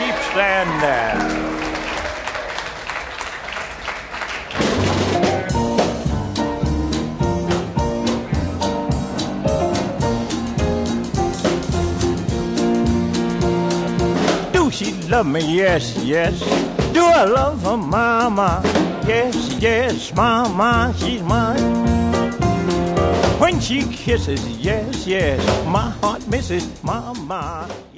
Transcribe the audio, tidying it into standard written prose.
keep standing. She love me, yes, yes. Do I love her, mama? Yes, yes, mama, she's mine. When she kisses, yes, yes, my heart misses mama.